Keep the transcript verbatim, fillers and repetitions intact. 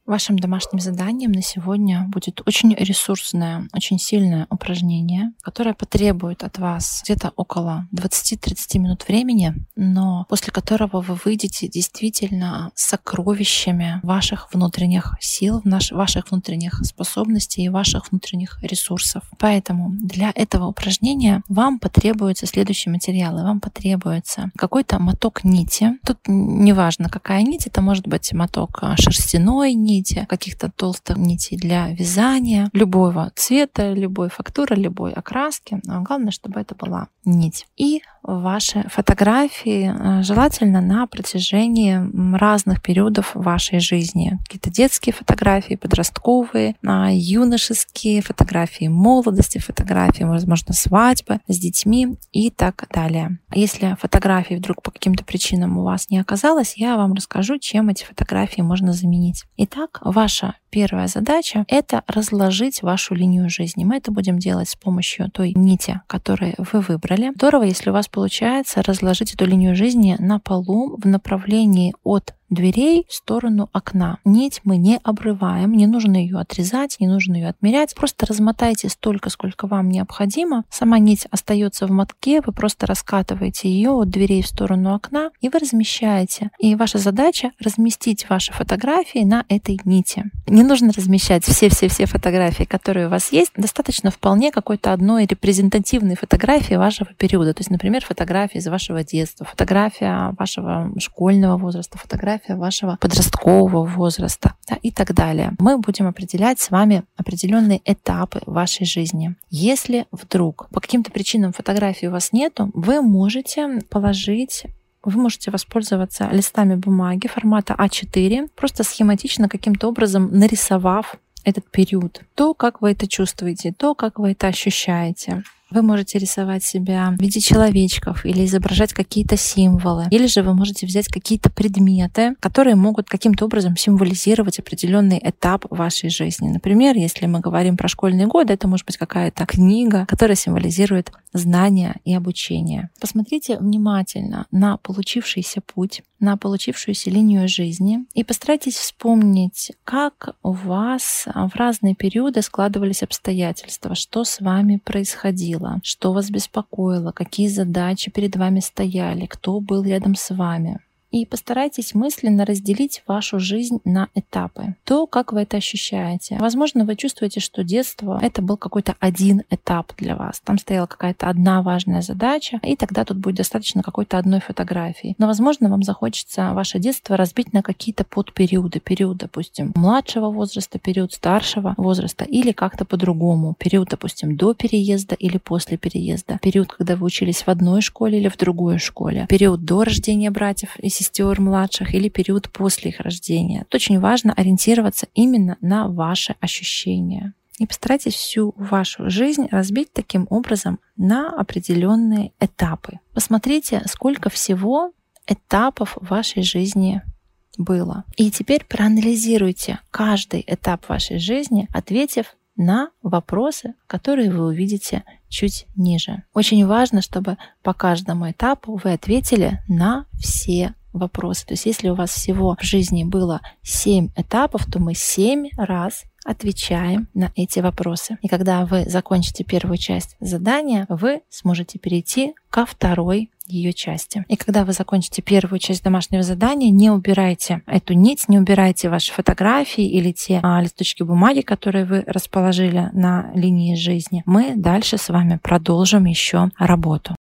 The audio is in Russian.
Вашим домашним заданием на сегодня будет очень ресурсное, очень сильное упражнение, которое потребует от вас где-то около двадцати-тридцати минут времени, но после которого вы выйдете действительно с сокровищами ваших внутренних сил, ваших внутренних способностей и ваших внутренних ресурсов. Поэтому для этого упражнения вам потребуются следующие материалы. Вам потребуется какой-то моток нити. Тут неважно, какая нить, это может быть моток шерстяной нити, каких-то толстых нитей для вязания, любого цвета, любой фактуры, любой окраски. Но главное, чтобы это была нить. И ваши фотографии, желательно на протяжении разных периодов вашей жизни. Какие-то детские фотографии, подростковые, юношеские фотографии молодости, фотографии, возможно, свадьбы с детьми и так далее. Если фотографий вдруг по каким-то причинам у вас не оказалось, я вам расскажу, чем эти фотографии можно заменить. Итак, ваша первая задача — это разложить вашу линию жизни. Мы это будем делать с помощью той нити, которую вы выбрали. Здорово, если у вас получается разложить эту линию жизни на полу в направлении от дверей в сторону окна. Нить мы не обрываем, не нужно ее отрезать, не нужно ее отмерять. Просто размотайте столько, сколько вам необходимо. Сама нить остается в мотке, вы просто раскатываете ее от дверей в сторону окна, и вы размещаете. И ваша задача — разместить ваши фотографии на этой нити. Не нужно размещать все-все-все фотографии, которые у вас есть. Достаточно вполне какой-то одной репрезентативной фотографии вашего периода. То есть, например, фотографии из вашего детства, фотография вашего школьного возраста, фотография вашего подросткового возраста, да, и так далее. Мы будем определять с вами определенные этапы вашей жизни. Если вдруг по каким-то причинам фотографий у вас нету, вы можете положить Вы можете воспользоваться листами бумаги формата а четыре, просто схематично каким-то образом нарисовав этот период. То, как вы это чувствуете, то, как вы это ощущаете. Вы можете рисовать себя в виде человечков или изображать какие-то символы. Или же вы можете взять какие-то предметы, которые могут каким-то образом символизировать определенный этап вашей жизни. Например, если мы говорим про школьные годы, это может быть какая-то книга, которая символизирует знания и обучение. Посмотрите внимательно на получившийся путь, на получившуюся линию жизни и постарайтесь вспомнить, как у вас в разные периоды складывались обстоятельства, что с вами происходило, что вас беспокоило, какие задачи перед вами стояли, кто был рядом с вами. И постарайтесь мысленно разделить вашу жизнь на этапы. То, как вы это ощущаете. Возможно, вы чувствуете, что детство — это был какой-то один этап для вас. Там стояла какая-то одна важная задача, и тогда тут будет достаточно какой-то одной фотографии. Но, возможно, вам захочется ваше детство разбить на какие-то подпериоды. Период, допустим, младшего возраста, период старшего возраста или как-то по-другому. Период, допустим, до переезда или после переезда. Период, когда вы учились в одной школе или в другой школе. Период до рождения братьев и сестер младших или период после их рождения. Тут очень важно ориентироваться именно на ваши ощущения. И постарайтесь всю вашу жизнь разбить таким образом на определенные этапы. Посмотрите, сколько всего этапов в вашей жизни было. И теперь проанализируйте каждый этап вашей жизни, ответив на вопросы, которые вы увидите чуть ниже. Очень важно, чтобы по каждому этапу вы ответили на все вопросы. То есть если у вас всего в жизни было семь этапов, то мы семь раз отвечаем на эти вопросы. И когда вы закончите первую часть задания, вы сможете перейти ко второй ее части. И когда вы закончите первую часть домашнего задания, не убирайте эту нить, не убирайте ваши фотографии или те а, листочки бумаги, которые вы расположили на линии жизни. Мы дальше с вами продолжим еще работу.